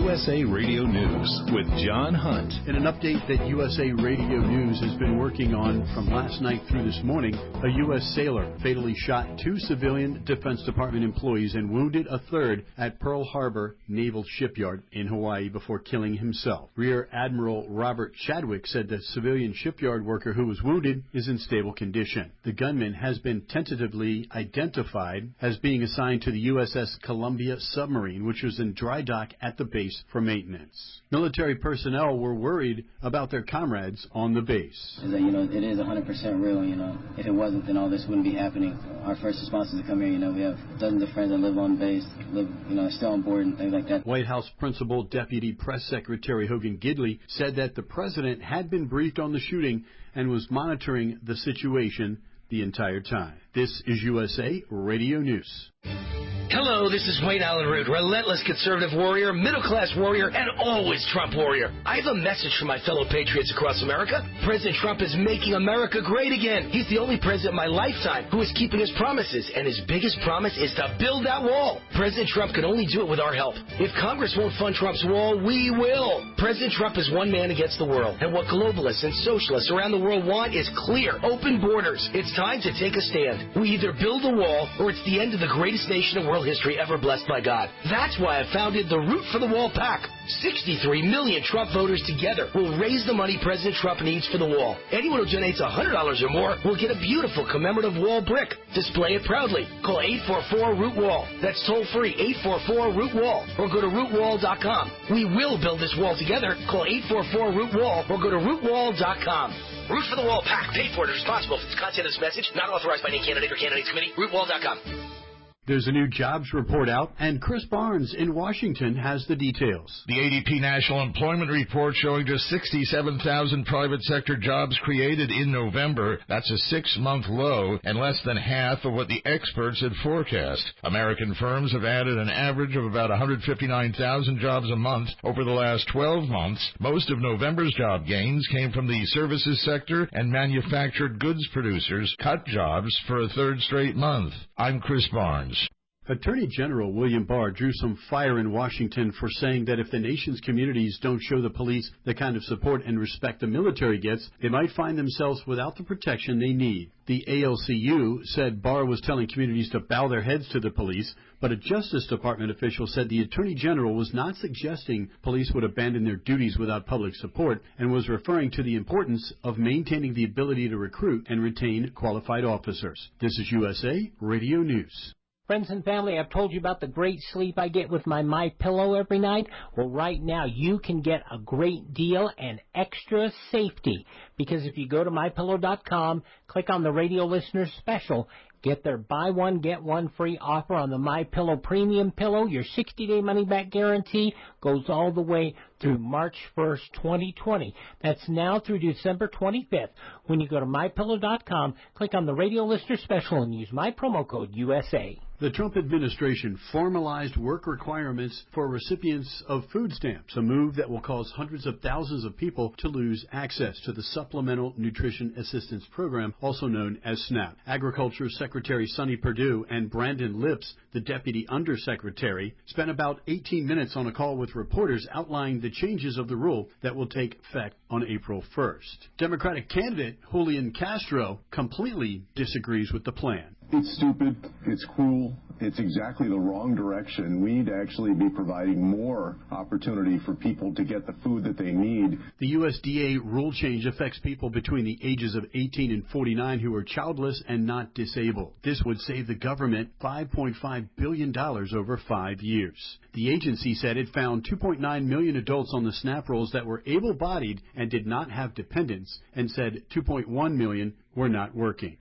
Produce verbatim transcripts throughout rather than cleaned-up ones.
U S A Radio News with John Hunt. In an update that U S A Radio News has been working on from last night through this morning, a U S sailor fatally shot two civilian Defense Department employees and wounded a third at Pearl Harbor Naval Shipyard in Hawaii before killing himself. Rear Admiral Robert Chadwick said the civilian shipyard worker who was wounded is in stable condition. The gunman has been tentatively identified as being assigned to the U S S Columbia submarine, which was in dry dock at the base for maintenance. Military personnel were worried about their comrades on the base. Is that, you know, it is one hundred percent real, you know. If it wasn't, then all this wouldn't be happening. Our first response is to come here, you know. We have dozens of friends that live on base, live, you know, still on board and things like that. White House Principal Deputy Press Secretary Hogan Gidley said that the president had been briefed on the shooting and was monitoring the situation the entire time. This is U S A Radio News. Hello, this is Wayne Allen Root, relentless conservative warrior, middle-class warrior, and always Trump warrior. I have a message for my fellow patriots across America. President Trump is making America great again. He's the only president in my lifetime who is keeping his promises, and his biggest promise is to build that wall. President Trump can only do it with our help. If Congress won't fund Trump's wall, we will. President Trump is one man against the world, and what globalists and socialists around the world want is clear, open borders. It's time to take a stand. We either build a wall, or it's the end of the greatest nation in world history ever blessed by God. That's why I founded the Root for the Wall PAC. sixty-three million Trump voters together will raise the money President Trump needs for the wall. Anyone who donates one hundred dollars or more will get a beautiful commemorative wall brick. Display it proudly. Call eight four four root wall. That's toll free, eight four four root wall, or go to root wall dot com. We will build this wall together. Call eight four four root wall or go to root wall dot com. Root for the Wall PAC. Paid for and responsible for the content of this message. Not authorized by any candidate or candidates committee. root wall dot com. There's a new jobs report out, and Chris Barnes in Washington has the details. The A D P National Employment Report showing just sixty-seven thousand private sector jobs created in November. That's a six-month low and less than half of what the experts had forecast. American firms have added an average of about one hundred fifty-nine thousand jobs a month over the last twelve months. Most of November's job gains came from the services sector, and manufactured goods producers cut jobs for a third straight month. I'm Chris Barnes. Attorney General William Barr drew some fire in Washington for saying that if the nation's communities don't show the police the kind of support and respect the military gets, they might find themselves without the protection they need. The A L C U said Barr was telling communities to bow their heads to the police, but a Justice Department official said the Attorney General was not suggesting police would abandon their duties without public support and was referring to the importance of maintaining the ability to recruit and retain qualified officers. This is U S A Radio News. Friends and family, I've told you about the great sleep I get with my MyPillow every night. Well, right now you can get a great deal and extra safety, because if you go to my pillow dot com, click on the radio listener special, get their buy one, get one free offer on the MyPillow Premium Pillow. Your sixty-day money-back guarantee goes all the way through March first, twenty twenty. That's now through December twenty-fifth. When you go to my pillow dot com, click on the radio listener special and use my promo code U S A. The Trump administration formalized work requirements for recipients of food stamps, a move that will cause hundreds of thousands of people to lose access to the Supplemental Nutrition Assistance Program, also known as SNAP. Agriculture Secretary Sonny Perdue and Brandon Lips, the Deputy Undersecretary, spent about eighteen minutes on a call with reporters outlining the changes of the rule that will take effect on April first. Democratic candidate Julian Castro completely disagrees with the plan. It's stupid, it's cruel, it's exactly the wrong direction. We need to actually be providing more opportunity for people to get the food that they need. The U S D A rule change affects people between the ages of eighteen and forty-nine who are childless and not disabled. This would save the government five point five billion dollars over five years. The agency said it found two point nine million adults on the SNAP rolls that were able-bodied and did not have dependents, and said two point one million were not working.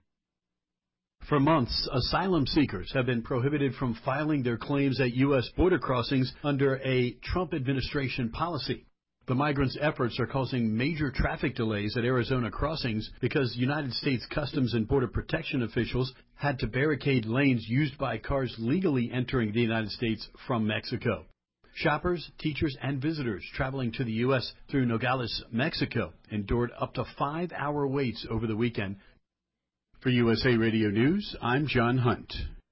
For months, asylum seekers have been prohibited from filing their claims at U S border crossings under a Trump administration policy. The migrants' efforts are causing major traffic delays at Arizona crossings because United States Customs and Border Protection officials had to barricade lanes used by cars legally entering the United States from Mexico. Shoppers, teachers, and visitors traveling to the U S through Nogales, Mexico, endured up to five-hour waits over the weekend. For U S A Radio News, I'm John Hunt.